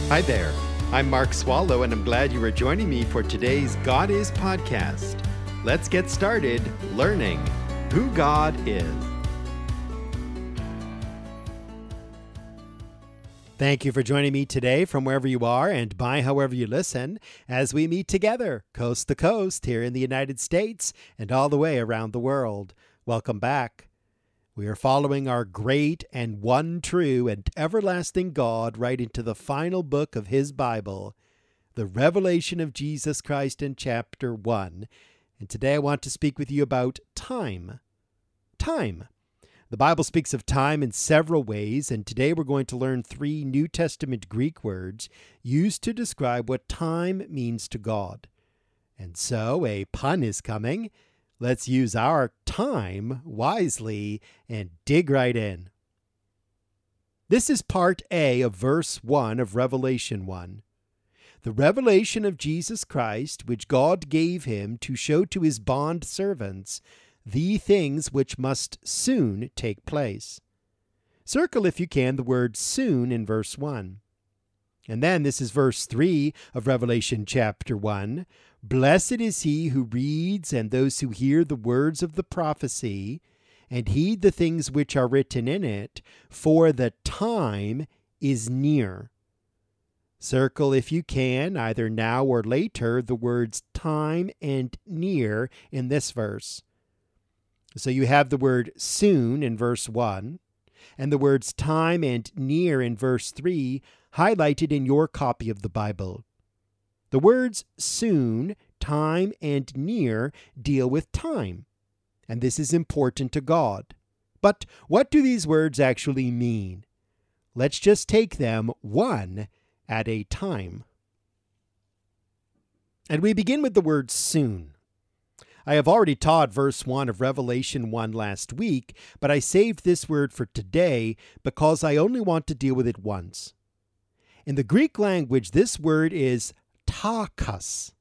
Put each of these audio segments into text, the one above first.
Hi there. I'm Mark Swallow, and I'm glad you are joining me for today's God Is podcast. Let's get started learning who God is. Thank you for joining me today from wherever you are and by however you listen as we meet together coast to coast here in the United States and all the way around the world. Welcome back. We are following our great and one true and everlasting God right into the final book of His Bible, the Revelation of Jesus Christ in chapter 1. And today I want to speak with you about time. Time. The Bible speaks of time in several ways, and today we're going to learn 3 New Testament Greek words used to describe what time means to God. And so a pun is coming. Let's use our time wisely and dig right in. This is part A of verse 1 of Revelation 1. The revelation of Jesus Christ, which God gave him to show to his bond servants the things which must soon take place. Circle, if you can, the word soon in verse 1. And then this is verse 3 of Revelation chapter 1. Blessed is he who reads and those who hear the words of the prophecy and heed the things which are written in it, for the time is near. Circle, if you can, either now or later, the words time and near in this verse. So you have the word soon in verse 1 and the words time and near in verse 3 highlighted in your copy of the Bible. The words soon, time, and near deal with time, and this is important to God. But what do these words actually mean? Let's just take them one at a time. And we begin with the word soon. I have already taught verse 1 of Revelation 1 last week, but I saved this word for today because I only want to deal with it once. In the Greek language, this word is tachos,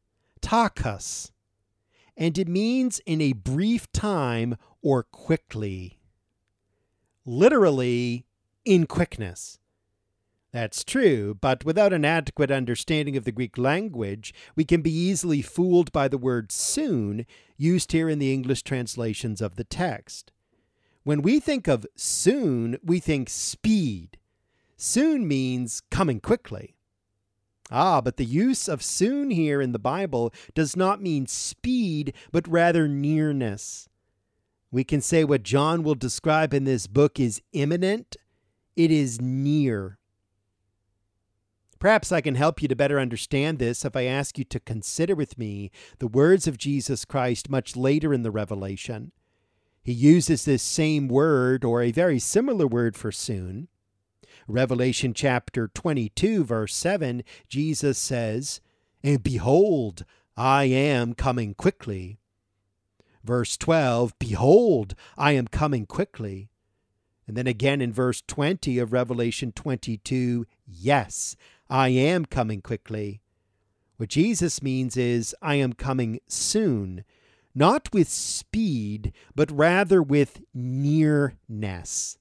and it means in a brief time or quickly. Literally, in quickness. That's true, but without an adequate understanding of the Greek language, we can be easily fooled by the word soon used here in the English translations of the text. When we think of soon, we think speed. Soon means coming quickly. But the use of soon here in the Bible does not mean speed, but rather nearness. We can say what John will describe in this book is imminent. It is near. Perhaps I can help you to better understand this if I ask you to consider with me the words of Jesus Christ much later in the Revelation. He uses this same word or a very similar word for soon. Revelation chapter 22, verse 7, Jesus says, "And behold, I am coming quickly." Verse 12, "Behold, I am coming quickly." And then again in verse 20 of Revelation 22, "Yes, I am coming quickly." What Jesus means is, I am coming soon, not with speed, but rather with nearness.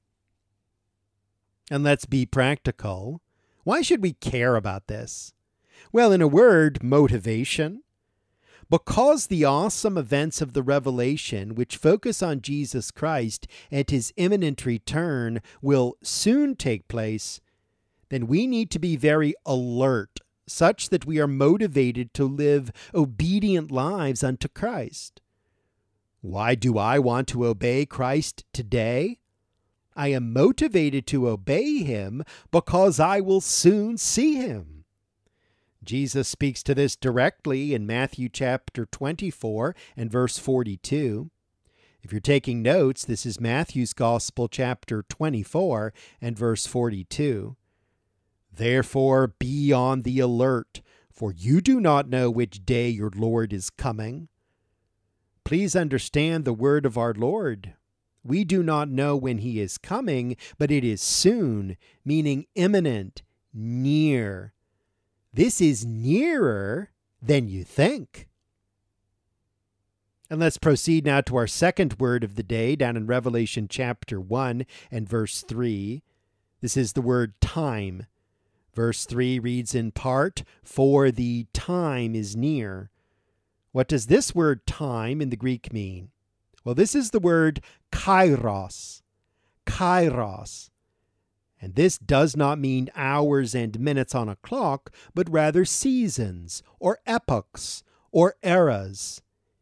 And let's be practical. Why should we care about this? Well, in a word, motivation. Because the awesome events of the Revelation, which focus on Jesus Christ and his imminent return, will soon take place, then we need to be very alert, such that we are motivated to live obedient lives unto Christ. Why do I want to obey Christ today? I am motivated to obey him because I will soon see him. Jesus speaks to this directly in Matthew chapter 24 and verse 42. If you're taking notes, this is Matthew's Gospel chapter 24 and verse 42. Therefore be on the alert, for you do not know which day your Lord is coming. Please understand the word of our Lord. We do not know when he is coming, but it is soon, meaning imminent, near. This is nearer than you think. And let's proceed now to our second word of the day down in Revelation chapter 1 and verse 3. This is the word time. Verse 3 reads in part, "For the time is near." What does this word time in the Greek mean? Well, this is the word kairos. Kairos. And this does not mean hours and minutes on a clock, but rather seasons or epochs or eras.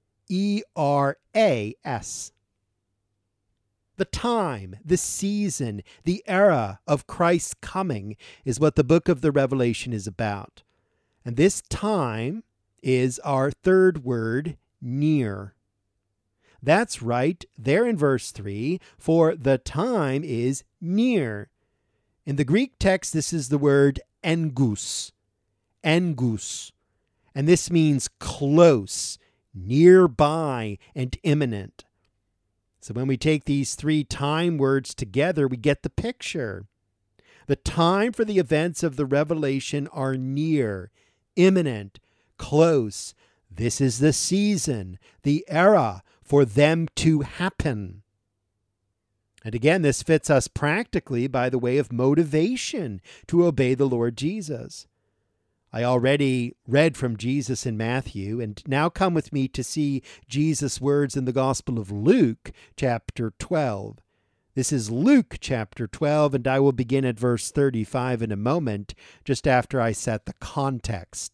E-R-A-S. The time, the season, the era of Christ's coming is what the book of the Revelation is about. And this time is our third word, near. That's right, there in verse 3, for the time is near. In the Greek text, this is the word engus. Engus. And this means close, nearby, and imminent. So when we take these three time words together, we get the picture. The time for the events of the Revelation are near, imminent, close. This is the season, the era for them to happen. And again, this fits us practically by the way of motivation to obey the Lord Jesus. I already read from Jesus in Matthew, and now come with me to see Jesus' words in the Gospel of Luke, chapter 12. This is Luke chapter 12, and I will begin at verse 35 in a moment, just after I set the context.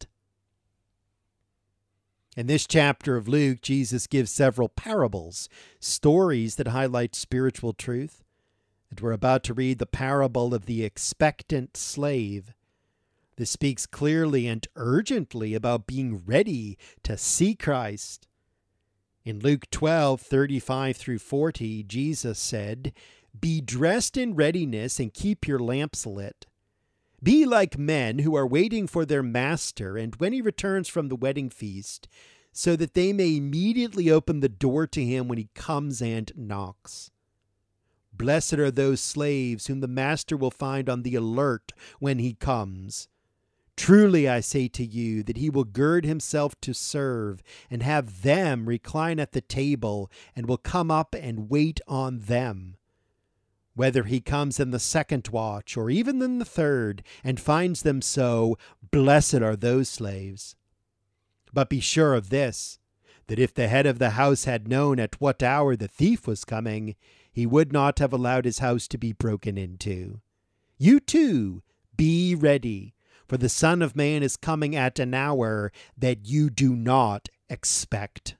In this chapter of Luke, Jesus gives several parables, stories that highlight spiritual truth. And we're about to read the parable of the expectant slave. This speaks clearly and urgently about being ready to see Christ. In Luke 12:35 through 40, Jesus said, "Be dressed in readiness and keep your lamps lit. Be like men who are waiting for their master, and when he returns from the wedding feast, so that they may immediately open the door to him when he comes and knocks. Blessed are those slaves whom the master will find on the alert when he comes. Truly I say to you that he will gird himself to serve and have them recline at the table and will come up and wait on them. Whether he comes in the second watch or even in the third and finds them so, blessed are those slaves. But be sure of this, that if the head of the house had known at what hour the thief was coming, he would not have allowed his house to be broken into. You too, be ready, for the Son of Man is coming at an hour that you do not expect."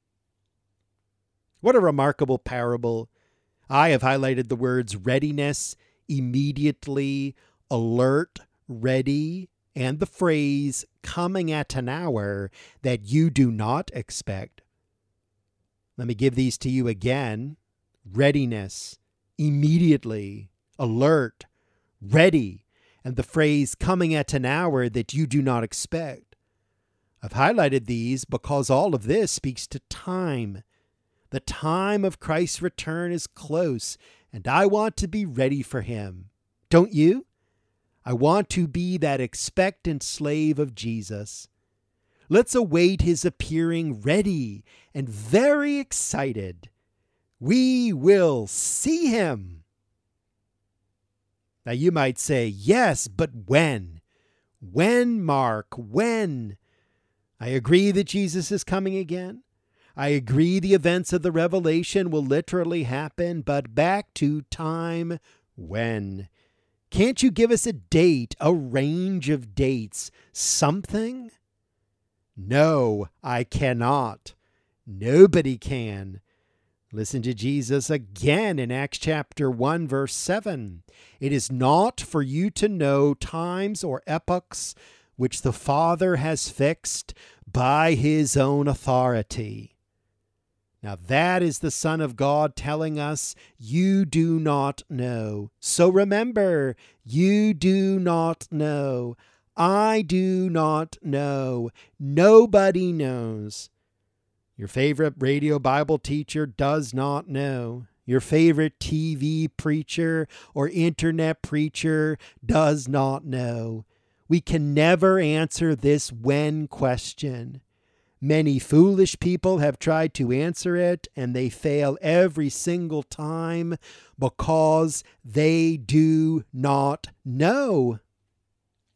What a remarkable parable. I have highlighted the words readiness, immediately, alert, ready, and the phrase coming at an hour that you do not expect. Let me give these to you again. Readiness, immediately, alert, ready, and the phrase coming at an hour that you do not expect. I've highlighted these because all of this speaks to time. The time of Christ's return is close, and I want to be ready for him. Don't you? I want to be that expectant slave of Jesus. Let's await his appearing ready and very excited. We will see him. Now you might say, yes, but when? When, Mark? When? I agree that Jesus is coming again. I agree the events of the Revelation will literally happen, but back to time, when? Can't you give us a date, a range of dates, something? No, I cannot. Nobody can. Listen to Jesus again in Acts chapter 1, verse 7. It is not for you to know times or epochs which the Father has fixed by his own authority. Now that is the Son of God telling us, you do not know. So remember, you do not know. I do not know. Nobody knows. Your favorite radio Bible teacher does not know. Your favorite TV preacher or internet preacher does not know. We can never answer this when question. Many foolish people have tried to answer it, and they fail every single time because they do not know.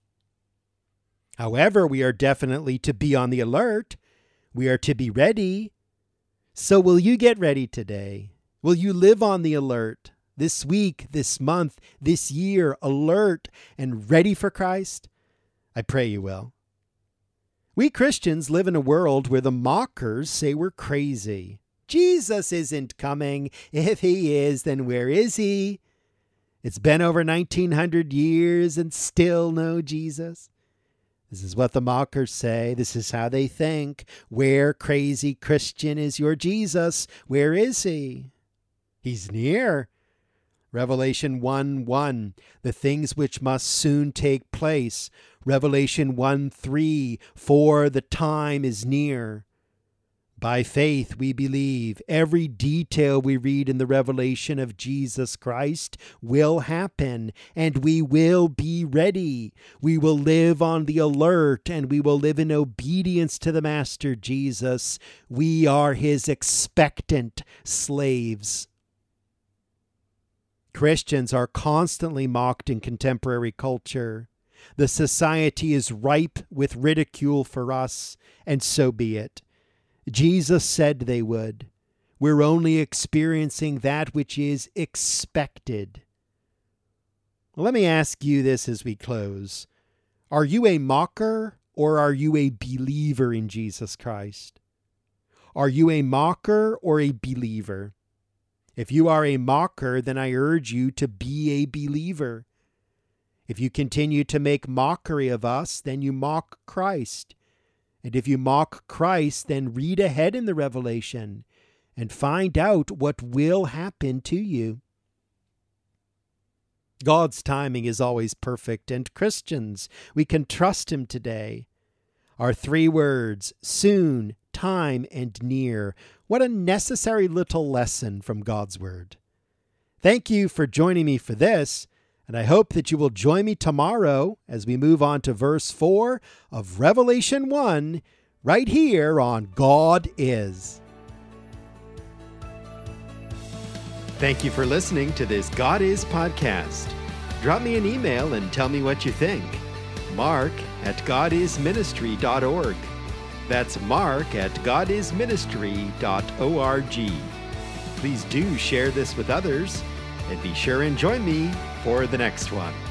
However, we are definitely to be on the alert. We are to be ready. So will you get ready today? Will you live on the alert this week, this month, this year, alert and ready for Christ? I pray you will. We Christians live in a world where the mockers say we're crazy. Jesus isn't coming. If he is, then where is he? It's been over 1900 years and still no Jesus. This is what the mockers say. This is how they think. Where, crazy Christian, is your Jesus? Where is he? He's near. Revelation 1:1, the things which must soon take place. Revelation 1:3, for the time is near. By faith we believe every detail we read in the revelation of Jesus Christ will happen, and we will be ready. We will live on the alert, and we will live in obedience to the Master Jesus. We are his expectant slaves. Christians are constantly mocked in contemporary culture. The society is ripe with ridicule for us, and so be it. Jesus said they would. We're only experiencing that which is expected. Let me ask you this as we close. Are you a mocker or are you a believer in Jesus Christ? Are you a mocker or a believer? If you are a mocker, then I urge you to be a believer. If you continue to make mockery of us, then you mock Christ. And if you mock Christ, then read ahead in the Revelation and find out what will happen to you. God's timing is always perfect, and Christians, we can trust him today. Our 3 words, soon, time, and near. What a necessary little lesson from God's Word. Thank you for joining me for this, and I hope that you will join me tomorrow as we move on to verse 4 of Revelation 1, right here on God Is. Thank you for listening to this God Is podcast. Drop me an email and tell me what you think. mark@godisministry.org. That's mark@godisministry.org. Please do share this with others, and be sure and join me for the next one.